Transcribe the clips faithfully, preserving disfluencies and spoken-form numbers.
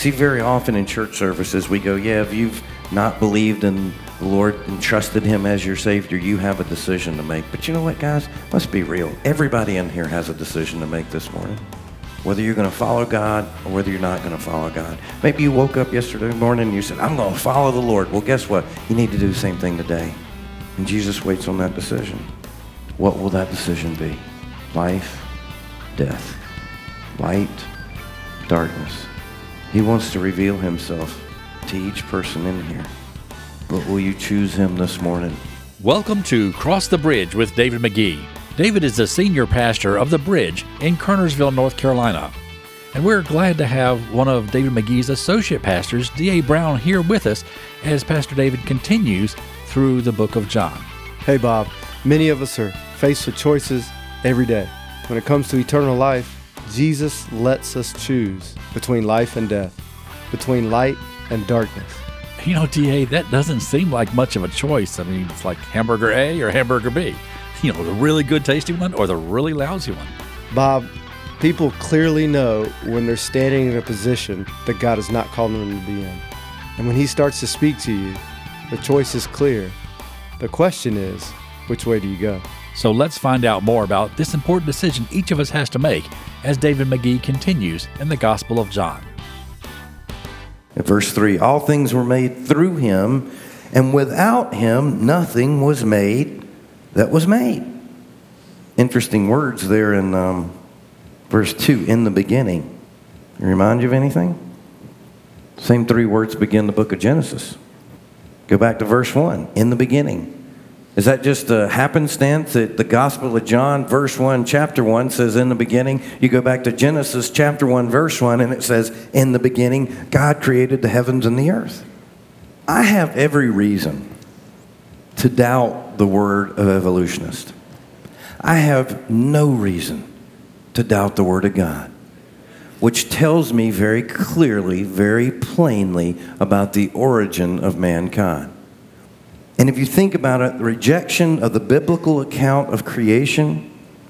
See, very often in church services, we go, yeah, if you've not believed in the Lord and trusted him as your Savior, you have a decision to make. But you know what, guys? Let's be real. Everybody in here has a decision to make this morning. Whether you're going to follow God or whether you're not going to follow God. Maybe you woke up yesterday morning and you said, I'm going to follow the Lord. Well, guess what? You need to do the same thing today. And Jesus waits on that decision. What will that decision be? Life, death, light, darkness. He wants to reveal himself to each person in here. But will you choose him this morning? Welcome to Cross the Bridge with David McGee. David is the senior pastor of The Bridge in Kernersville, North Carolina. And we're glad to have one of David McGee's associate pastors, D A Brown, here with us as Pastor David continues through the book of John. Hey, Bob. Many of us are faced with choices every day. When it comes to eternal life, Jesus lets us choose between life and death, between light and darkness. You know, D A, that doesn't seem like much of a choice. I mean, it's like hamburger A or hamburger B. You know, the really good tasty one or the really lousy one. Bob, people clearly know when they're standing in a position that God has not called them to be in. And when he starts to speak to you, the choice is clear. The question is, which way do you go? So let's find out more about this important decision each of us has to make as David McGee continues in the Gospel of John. At verse three, all things were made through him, and without him nothing was made that was made. Interesting words there in um, verse two, in the beginning. Remind you of anything? Same three words begin the book of Genesis. Go back to verse one, in the beginning. Is that just a happenstance that the Gospel of John, verse one, chapter one, says in the beginning? You go back to Genesis chapter one, verse one, and it says, in the beginning, God created the heavens and the earth. I have every reason to doubt the word of evolutionist. I have no reason to doubt the word of God, which tells me very clearly, very plainly about the origin of mankind. And if you think about it, the rejection of the biblical account of creation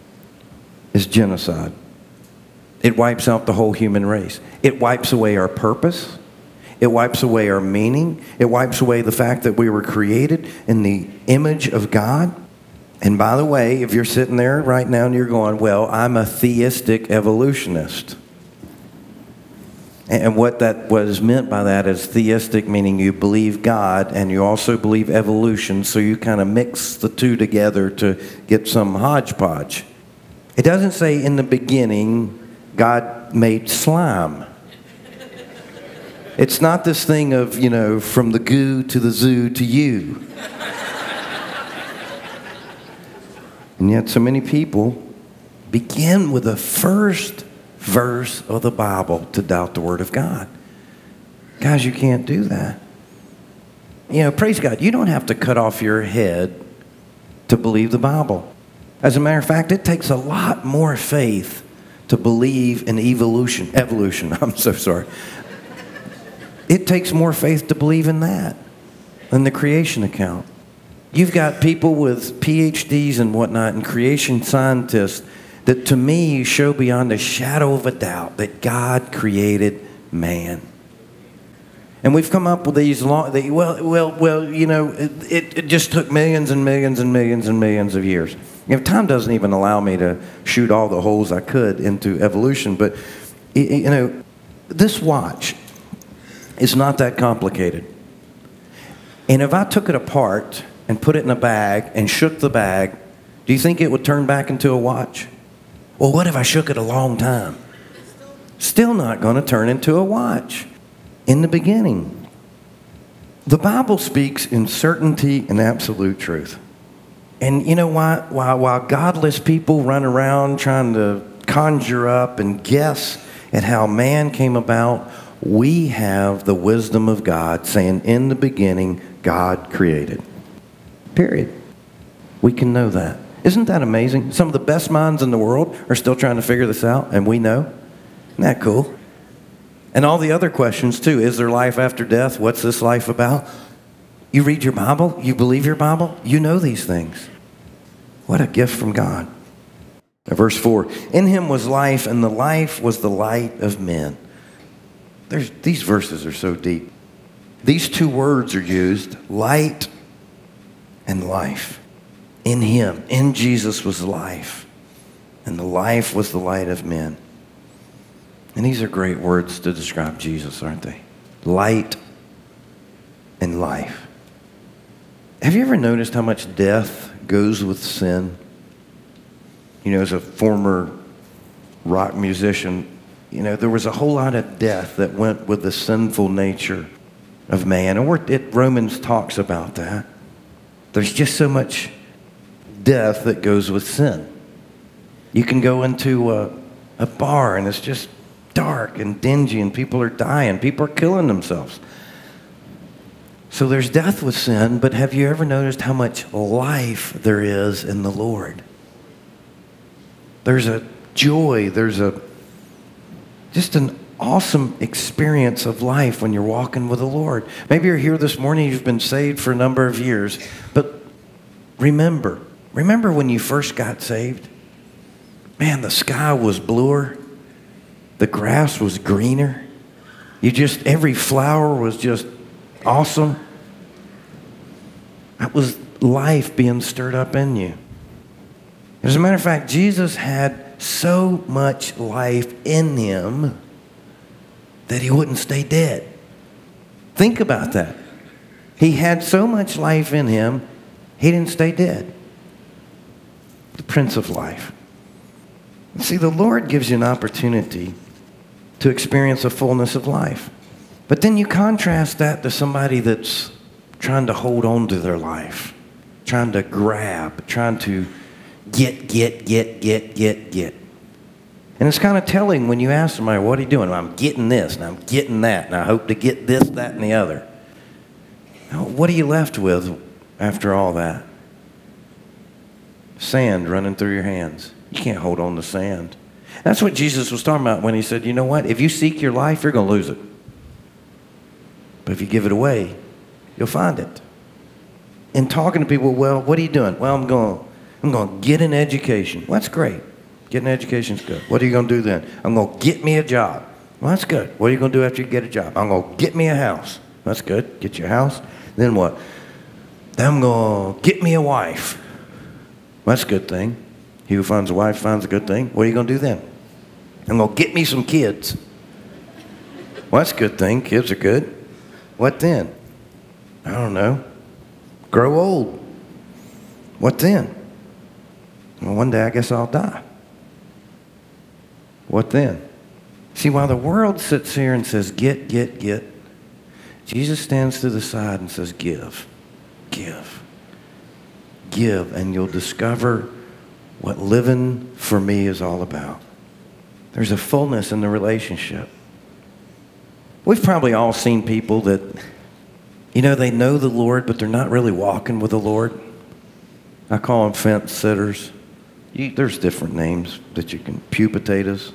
is genocide. It wipes out the whole human race. It wipes away our purpose. It wipes away our meaning. It wipes away the fact that we were created in the image of God. And by the way, if you're sitting there right now and you're going, well, I'm a theistic evolutionist. And what that was meant by that is theistic, meaning you believe God and you also believe evolution, so you kind of mix the two together to get some hodgepodge. It doesn't say in the beginning God made slime. It's not this thing of, you know, from the goo to the zoo to you. And yet so many people begin with the first verse of the Bible to doubt the Word of God. Guys, you can't do that. You know, praise God, you don't have to cut off your head to believe the Bible. As a matter of fact, it takes a lot more faith to believe in evolution. Evolution, I'm so sorry. It takes more faith to believe in that than the creation account. You've got people with P H Ds and whatnot and creation scientists that to me show beyond a shadow of a doubt that God created man. And we've come up with these long, they, well, well, well, you know, it, it just took millions and millions and millions and millions of years. You know, time doesn't even allow me to shoot all the holes I could into evolution, but, you know, this watch is not that complicated. And if I took it apart and put it in a bag and shook the bag, do you think it would turn back into a watch? Well, what if I shook it a long time? Still not going to turn into a watch. In the beginning, the Bible speaks in certainty and absolute truth. And you know why? While, while godless people run around trying to conjure up and guess at how man came about, we have the wisdom of God saying, in the beginning, God created. Period. We can know that. Isn't that amazing? Some of the best minds in the world are still trying to figure this out, and we know. Isn't that cool? And all the other questions, too. Is there life after death? What's this life about? You read your Bible? You believe your Bible? You know these things. What a gift from God. Verse four, in him was life, and the life was the light of men. There's, these verses are so deep. These two words are used, light and life. In him, in Jesus was life, and the life was the light of men. And these are great words to describe Jesus, aren't they? Light and life. Have you ever noticed how much death goes with sin? You know, as a former rock musician, you know, there was a whole lot of death that went with the sinful nature of man. And we're, it, Romans talks about that. There's just so much death that goes with sin. You can go into a, a bar and it's just dark and dingy and people are dying. People are killing themselves. So there's death with sin, but have you ever noticed how much life there is in the Lord? There's a joy, there's a just an awesome experience of life when you're walking with the Lord. Maybe you're here this morning, you've been saved for a number of years, but remember, remember when you first got saved? Man, the sky was bluer, the grass was greener, you just, every flower was just awesome. That was life being stirred up in you. As a matter of fact, Jesus had so much life in him that he wouldn't stay dead. Think about that. He had so much life in him, he didn't stay dead. The Prince of Life. See, the Lord gives you an opportunity to experience a fullness of life. But then you contrast that to somebody that's trying to hold on to their life, trying to grab, trying to get, get, get, get, get, get. And it's kind of telling when you ask somebody, what are you doing? Well, I'm getting this, and I'm getting that, and I hope to get this, that, and the other. Now, what are you left with after all that? Sand running through your hands. You can't hold on to sand. That's what Jesus was talking about when he said, you know what? If you seek your life, you're going to lose it. But if you give it away, you'll find it. And talking to people, well, what are you doing? Well, I'm going, I'm going to get an education. Well, that's great. Getting an education is good. What are you going to do then? I'm going to get me a job. Well, that's good. What are you going to do after you get a job? I'm going to get me a house. That's good. Get your house. Then what? Then I'm going to get me a wife. Well, that's a good thing. He who finds a wife finds a good thing. What are you going to do then? I'm going to get me some kids. Well, that's a good thing. Kids are good. What then? I don't know. Grow old. What then? Well, one day I guess I'll die. What then? See, while the world sits here and says, get, get, get, Jesus stands to the side and says, give, give, give, and you'll discover what living for me is all about. There's a fullness in the relationship. We've probably all seen people that, you know, they know the Lord, but they're not really walking with the Lord. I call them fence sitters. You, there's different names that you can, pew potatoes.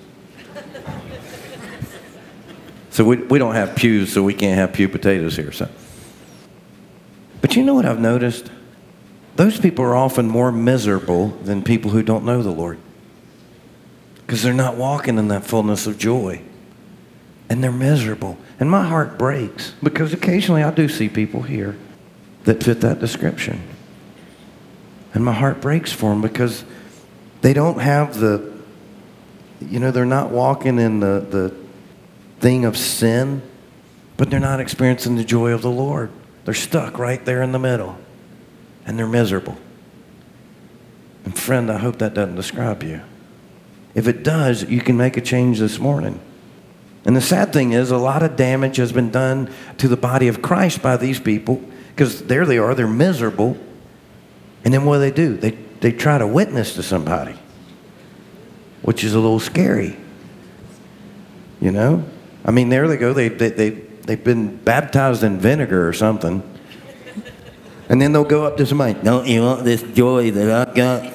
So we, we don't have pews, so we can't have pew potatoes here. So, but you know what I've noticed? Those people are often more miserable than people who don't know the Lord. Because they're not walking in that fullness of joy. And they're miserable. And my heart breaks. Because occasionally I do see people here that fit that description. And my heart breaks for them because they don't have the, you know, they're not walking in the, the thing of sin, but they're not experiencing the joy of the Lord. They're stuck right there in the middle. And they're miserable. And friend, I hope that doesn't describe you. If it does, you can make a change this morning. And the sad thing is, a lot of damage has been done to the body of Christ by these people, because there they are, they're miserable. And then what do they do? They, they try to witness to somebody, which is a little scary. You know? I mean, there they go. They, they, they, they've been baptized in vinegar or something. And then they'll go up to somebody, don't you want this joy that I got?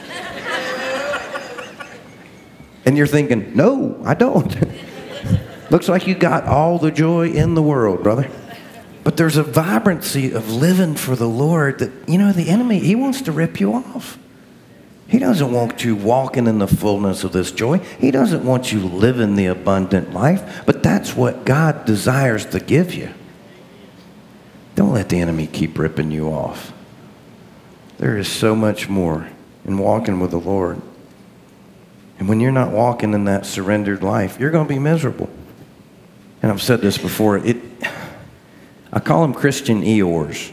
And you're thinking, no, I don't. Looks like you got all the joy in the world, brother. But there's a vibrancy of living for the Lord that, you know, the enemy, he wants to rip you off. He doesn't want you walking in the fullness of this joy. He doesn't want you living the abundant life, but that's what God desires to give you. Don't let the enemy keep ripping you off. There is so much more in walking with the Lord. And when you're not walking in that surrendered life, you're going to be miserable. And I've said this before. It, I call them Christian Eeyores.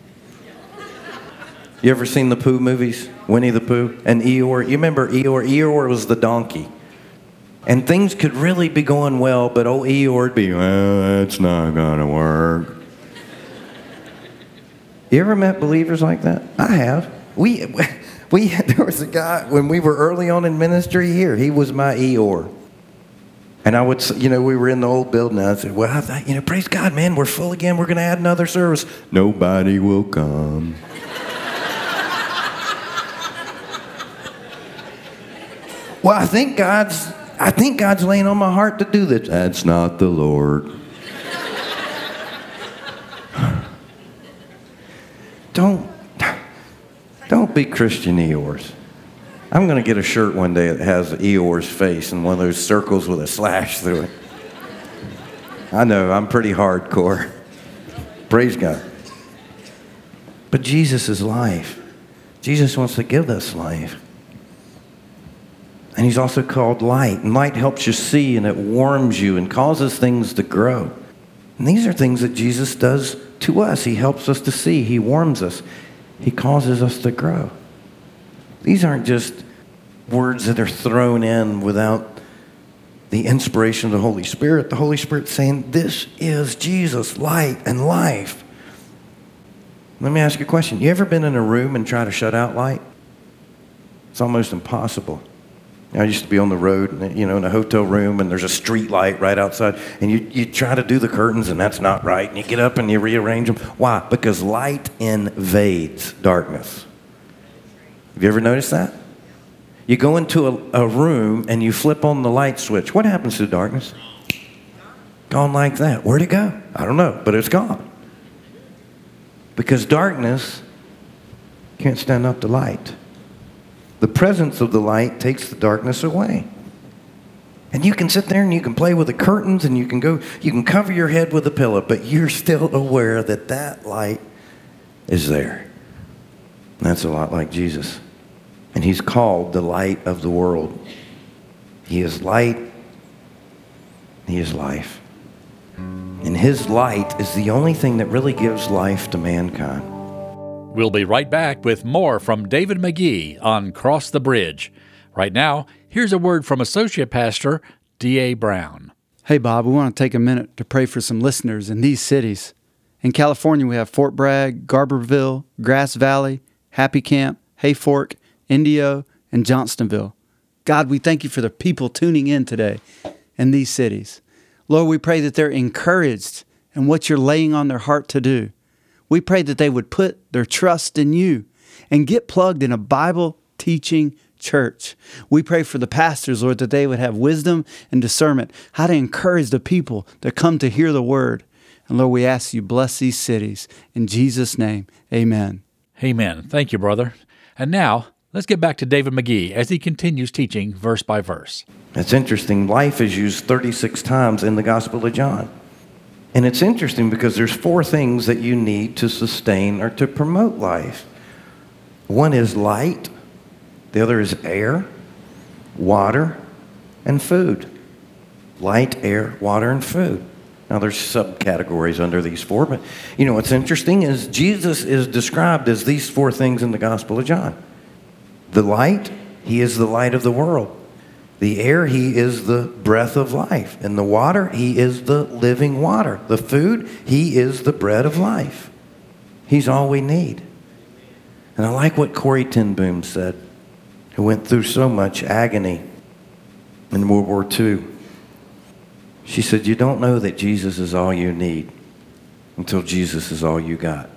You ever seen the Pooh movies? Winnie the Pooh and Eeyore? You remember Eeyore? Eeyore was the donkey. And things could really be going well, but old Eeyore would be, well, it's not going to work. You ever met believers like that? I have. We, we, there was a guy, when we were early on in ministry here, he was my Eeyore. And I would, you know, we were in the old building, and I said, well, I thought, you know, praise God, man, we're full again. We're going to add another service. Nobody will come. Well, I think God's, I think God's laying on my heart to do this. That's not the Lord. Don't, don't be Christian Eeyores. I'm going to get a shirt one day that has Eeyore's face and one of those circles with a slash through it. I know, I'm pretty hardcore. Praise God. But Jesus is life. Jesus wants to give us life. And he's also called light. And light helps you see, and it warms you and causes things to grow. And these are things that Jesus does to us. He helps us to see. He warms us. He causes us to grow. These aren't just words that are thrown in without the inspiration of the Holy Spirit. The Holy Spirit's saying, this is Jesus, light and life. Let me ask you a question. You ever been in a room and try to shut out light? It's almost impossible. I used to be on the road, you know, in a hotel room, and there's a street light right outside, and you, you try to do the curtains, and that's not right, and you get up and you rearrange them. Why? Because light invades darkness. Have you ever noticed that? You go into a, a room, and you flip on the light switch. What happens to darkness? Gone like that. Where'd it go? I don't know, but it's gone. Because darkness can't stand up to light. The presence of the light takes the darkness away. And you can sit there and you can play with the curtains and you can go, you can cover your head with a pillow, but you're still aware that that light is there. And that's a lot like Jesus. And he's called the light of the world. He is light. He is life. And his light is the only thing that really gives life to mankind. We'll be right back with more from David McGee on Cross the Bridge. Right now, here's a word from Associate Pastor D A Brown. Hey, Bob, we want to take a minute to pray for some listeners in these cities. In California, we have Fort Bragg, Garberville, Grass Valley, Happy Camp, Hayfork, Indio, and Johnstonville. God, we thank you for the people tuning in today in these cities. Lord, we pray that they're encouraged in what you're laying on their heart to do. We pray that they would put their trust in you and get plugged in a Bible-teaching church. We pray for the pastors, Lord, that they would have wisdom and discernment, how to encourage the people that come to hear the word. And Lord, we ask you, bless these cities. In Jesus' name, amen. Amen. Thank you, brother. And now, let's get back to David McGee as he continues teaching verse by verse. It's interesting. Life is used thirty-six times in the Gospel of John. And it's interesting because there's four things that you need to sustain or to promote life. One is light. The other is air, water, and food. Light, air, water, and food. Now, there's subcategories under these four, but you know what's interesting is Jesus is described as these four things in the Gospel of John. The light, he is the light of the world. The air, he is the breath of life. And the water, he is the living water. The food, he is the bread of life. He's all we need. And I like what Corrie ten Boom said, who went through so much agony in World War Two. She said, you don't know that Jesus is all you need until Jesus is all you got.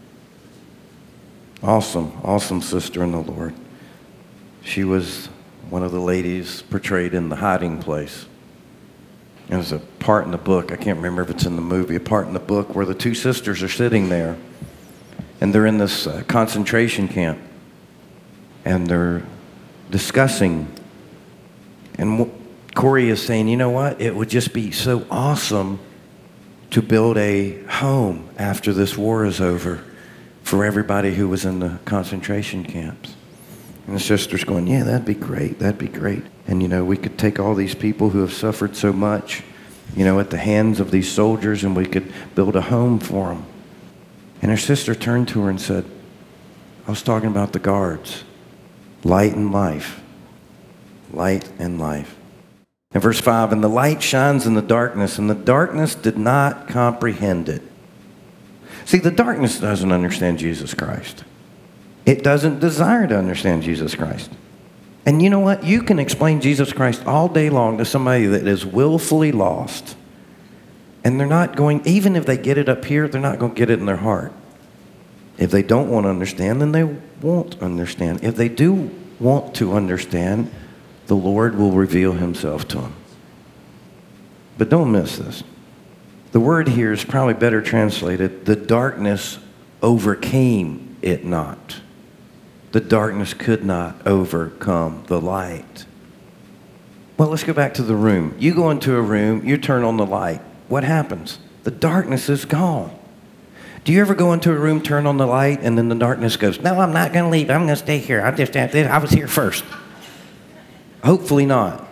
Awesome, awesome sister in the Lord. She was one of the ladies portrayed in The Hiding Place. There's a part in the book, I can't remember if it's in the movie, a part in the book where the two sisters are sitting there and they're in this uh, concentration camp and they're discussing. And Corey is saying, you know what? It would just be so awesome to build a home after this war is over for everybody who was in the concentration camps. And the sister's going, yeah, that'd be great. That'd be great. And, you know, we could take all these people who have suffered so much, you know, at the hands of these soldiers, and we could build a home for them. And her sister turned to her and said, I was talking about the guards. Light and life. Light and life. In verse five, and the light shines in the darkness, and the darkness did not comprehend it. See, the darkness doesn't understand Jesus Christ. It doesn't desire to understand Jesus Christ. And you know what? You can explain Jesus Christ all day long to somebody that is willfully lost. And they're not going, even if they get it up here, they're not going to get it in their heart. If they don't want to understand, then they won't understand. If they do want to understand, the Lord will reveal himself to them. But don't miss this. The word here is probably better translated, the darkness overcame it not. The darkness could not overcome the light. Well, let's go back to the room. You go into a room, you turn on the light. What happens? The darkness is gone. Do you ever go into a room, turn on the light, and then the darkness goes, no, I'm not going to leave. I'm going to stay here. I just I was here first. Hopefully not.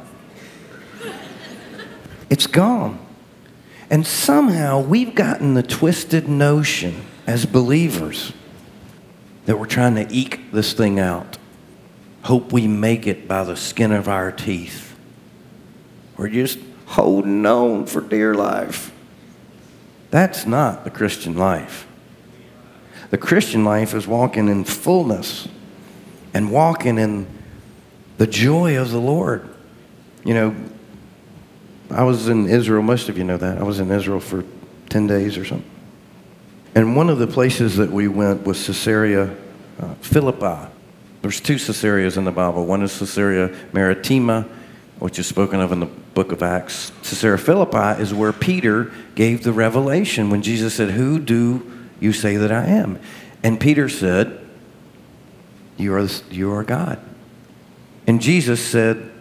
It's gone. And somehow we've gotten the twisted notion as believers that we're trying to eke this thing out. Hope we make it by the skin of our teeth. We're just holding on for dear life. That's not the Christian life. The Christian life is walking in fullness and walking in the joy of the Lord. You know, I was in Israel, most of you know that. I was in Israel for ten days or something. And one of the places that we went was Caesarea uh, Philippi. There's two Caesareas in the Bible. One is Caesarea Maritima, which is spoken of in the book of Acts. Caesarea Philippi is where Peter gave the revelation when Jesus said, who do you say that I am? And Peter said, you are, you are God. And Jesus said,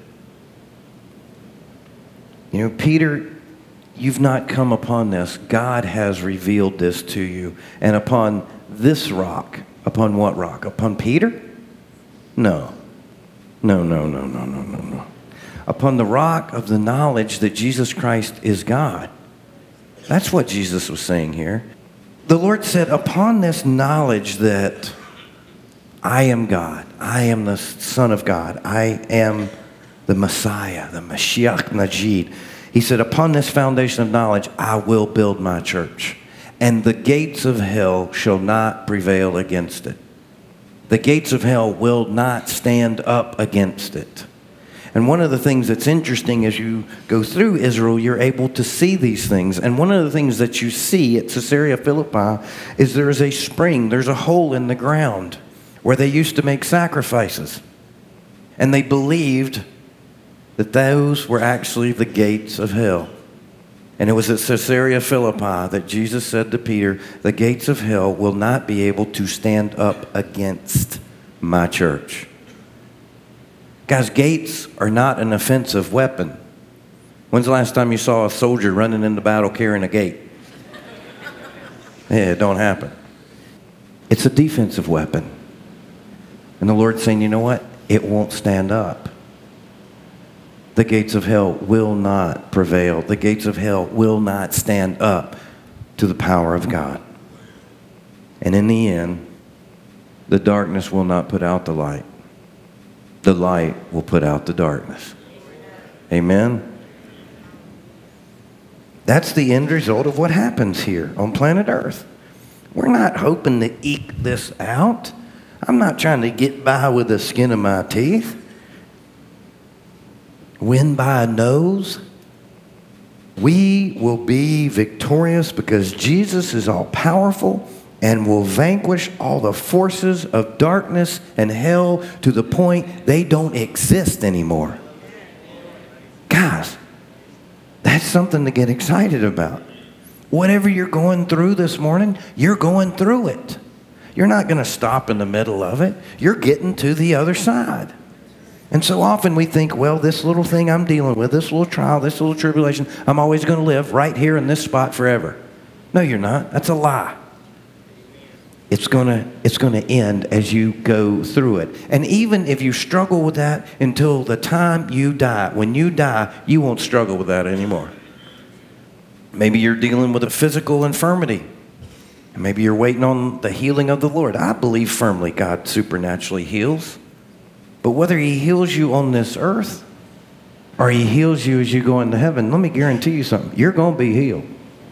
you know, Peter, you've not come upon this. God has revealed this to you. And upon this rock, upon what rock? Upon Peter? No. No, no, no, no, no, no, no. Upon the rock of the knowledge that Jesus Christ is God. That's what Jesus was saying here. The Lord said, upon this knowledge that I am God, I am the Son of God, I am the Messiah, the Mashiach Najid. He said, upon this foundation of knowledge, I will build my church, and the gates of hell shall not prevail against it. The gates of hell will not stand up against it. And one of the things that's interesting as you go through Israel, you're able to see these things. And one of the things that you see at Caesarea Philippi is there is a spring, there's a hole in the ground where they used to make sacrifices. And they believed that those were actually the gates of hell. And it was at Caesarea Philippi that Jesus said to Peter, the gates of hell will not be able to stand up against my church. Guys, gates are not an offensive weapon. When's the last time you saw a soldier running into battle carrying a gate? Yeah, it don't happen. It's a defensive weapon. And the Lord's saying, you know what? It won't stand up. The gates of hell will not prevail. The gates of hell will not stand up to the power of God. And in the end, the darkness will not put out the light. The light will put out the darkness. Amen? That's the end result of what happens here on planet Earth. We're not hoping to eke this out. I'm not trying to get by with the skin of my teeth. Win by a nose. We will be victorious because Jesus is all powerful and will vanquish all the forces of darkness and hell to the point they don't exist anymore. Guys, that's something to get excited about. Whatever you're going through this morning, you're going through it. You're not going to stop in the middle of it. You're getting to the other side. And so often we think, well, this little thing I'm dealing with, this little trial, this little tribulation, I'm always going to live right here in this spot forever. No, you're not. That's a lie. It's going to it's going to end as you go through it. And even if you struggle with that until the time you die, when you die, you won't struggle with that anymore. Maybe you're dealing with a physical infirmity. Maybe you're waiting on the healing of the Lord. I believe firmly God supernaturally heals. But whether he heals you on this earth or he heals you as you go into heaven, let me guarantee you something. You're going to be healed.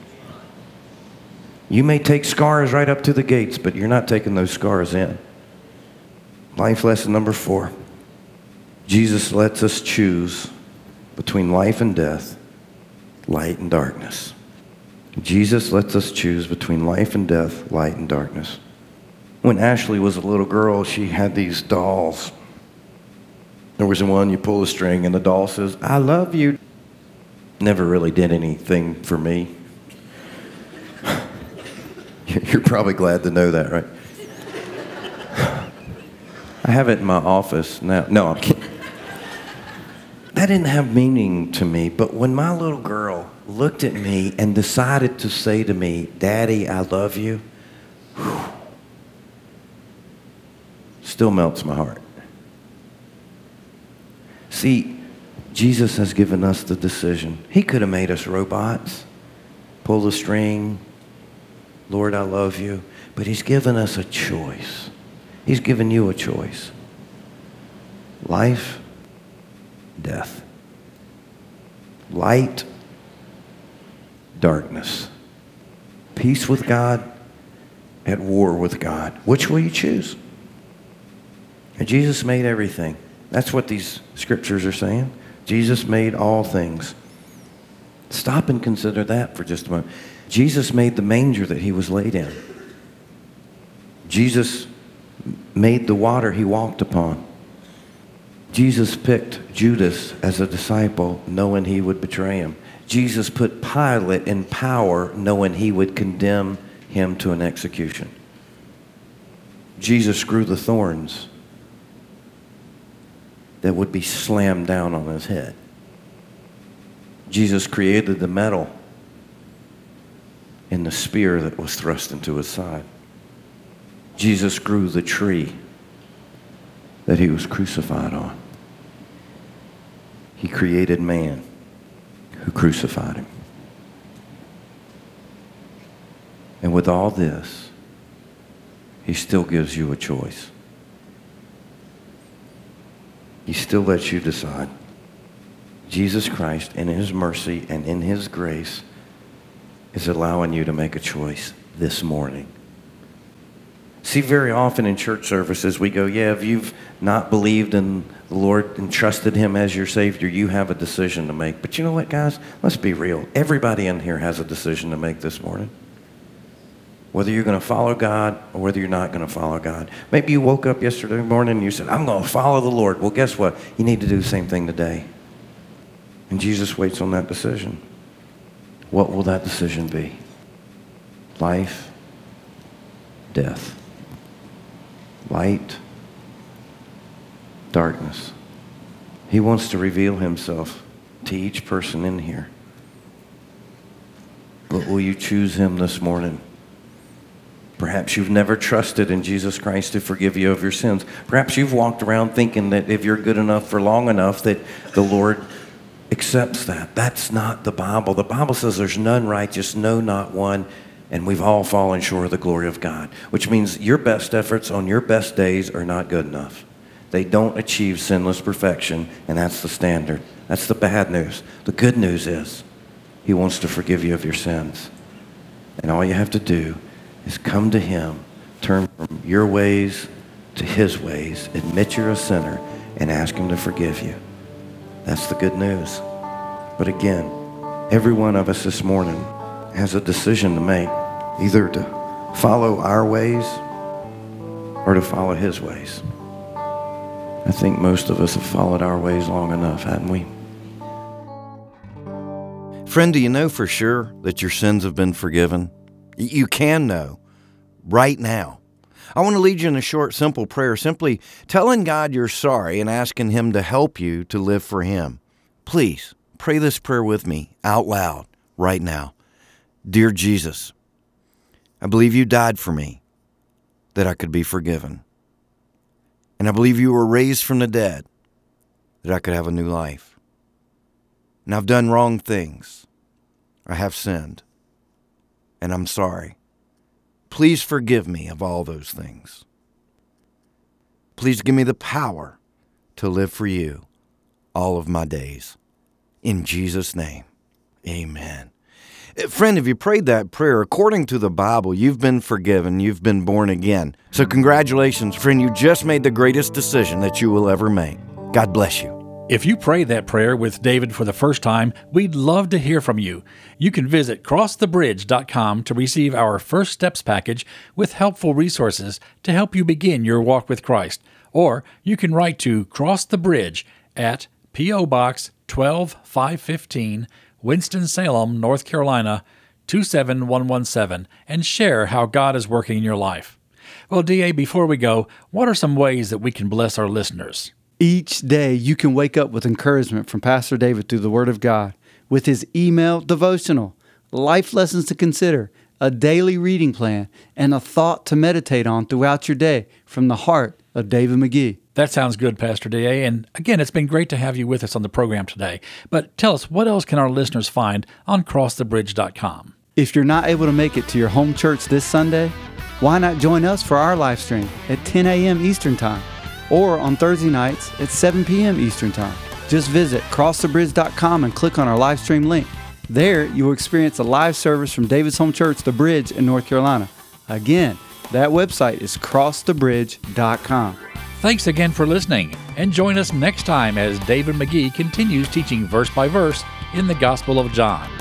You may take scars right up to the gates, but you're not taking those scars in. Life lesson number four. Jesus lets us choose between life and death, light and darkness. Jesus lets us choose between life and death, light and darkness. When Ashley was a little girl, she had these dolls. There was one, you pull a string, and the doll says, I love you. Never really did anything for me. You're probably glad to know that, right? I have it in my office now. No, I'm kidding. That didn't have meaning to me, but when my little girl looked at me and decided to say to me, Daddy, I love you, whew, still melts my heart. See, Jesus has given us the decision. He could have made us robots, pull the string, Lord, I love you. But he's given us a choice. He's given you a choice. Life, death. Light, darkness. Peace with God, at war with God. Which will you choose? And Jesus made everything. That's what these scriptures are saying. Jesus made all things. Stop and consider that for just a moment. Jesus made the manger that he was laid in. Jesus made the water he walked upon. Jesus picked Judas as a disciple, knowing he would betray him. Jesus put Pilate in power, knowing he would condemn him to an execution. Jesus grew the thorns that would be slammed down on his head. Jesus created the metal in the spear that was thrust into his side. Jesus grew the tree that he was crucified on. He created man who crucified him. And with all this, he still gives you a choice. He still lets you decide. Jesus Christ, in his mercy and in his grace, is allowing you to make a choice this morning. See, very often in church services, we go, yeah, if you've not believed in the Lord and trusted him as your Savior, you have a decision to make. But you know what, guys? Let's be real. Everybody in here has a decision to make this morning. Whether you're going to follow God or whether you're not going to follow God. Maybe you woke up yesterday morning and you said, I'm going to follow the Lord. Well, guess what? You need to do the same thing today. And Jesus waits on that decision. What will that decision be? Life, death. Light, darkness. He wants to reveal himself to each person in here. But will you choose him this morning? Perhaps you've never trusted in Jesus Christ to forgive you of your sins. Perhaps you've walked around thinking that if you're good enough for long enough that the Lord accepts that. That's not the Bible. The Bible says there's none righteous, no, not one, and we've all fallen short of the glory of God, which means your best efforts on your best days are not good enough. They don't achieve sinless perfection, and that's the standard. That's the bad news. The good news is he wants to forgive you of your sins. And all you have to do is come to him, turn from your ways to his ways, admit you're a sinner, and ask him to forgive you. That's the good news. But again, every one of us this morning has a decision to make, either to follow our ways or to follow his ways. I think most of us have followed our ways long enough, hadn't we? Friend, do you know for sure that your sins have been forgiven? You can know right now. I want to lead you in a short, simple prayer, simply telling God you're sorry and asking Him to help you to live for Him. Please pray this prayer with me out loud right now. Dear Jesus, I believe you died for me that I could be forgiven. And I believe you were raised from the dead that I could have a new life. And I've done wrong things. I have sinned. And I'm sorry. Please forgive me of all those things. Please give me the power to live for you all of my days. In Jesus' name, amen. Friend, if you prayed that prayer, according to the Bible, you've been forgiven, you've been born again. So congratulations, friend, you just made the greatest decision that you will ever make. God bless you. If you prayed that prayer with David for the first time, we'd love to hear from you. You can visit cross the bridge dot com to receive our First Steps package with helpful resources to help you begin your walk with Christ. Or you can write to Cross the Bridge at P O. Box twelve five fifteen, Winston-Salem, North Carolina, two seven one one seven, and share how God is working in your life. Well, D A, before we go, what are some ways that we can bless our listeners? Each day you can wake up with encouragement from Pastor David through the Word of God, with his email devotional, life lessons to consider, a daily reading plan, and a thought to meditate on throughout your day from the heart of David McGee. That sounds good, Pastor D A. And again, it's been great to have you with us on the program today. But tell us, what else can our listeners find on cross the bridge dot com? If you're not able to make it to your home church this Sunday, why not join us for our live stream at ten a.m. Eastern Time or on Thursday nights at seven p.m. Eastern Time? Just visit cross the bridge dot com and click on our live stream link. There, you will experience a live service from David's home church, The Bridge in North Carolina. Again, that website is cross the bridge dot com. Thanks again for listening, and join us next time as David McGee continues teaching verse by verse in the Gospel of John.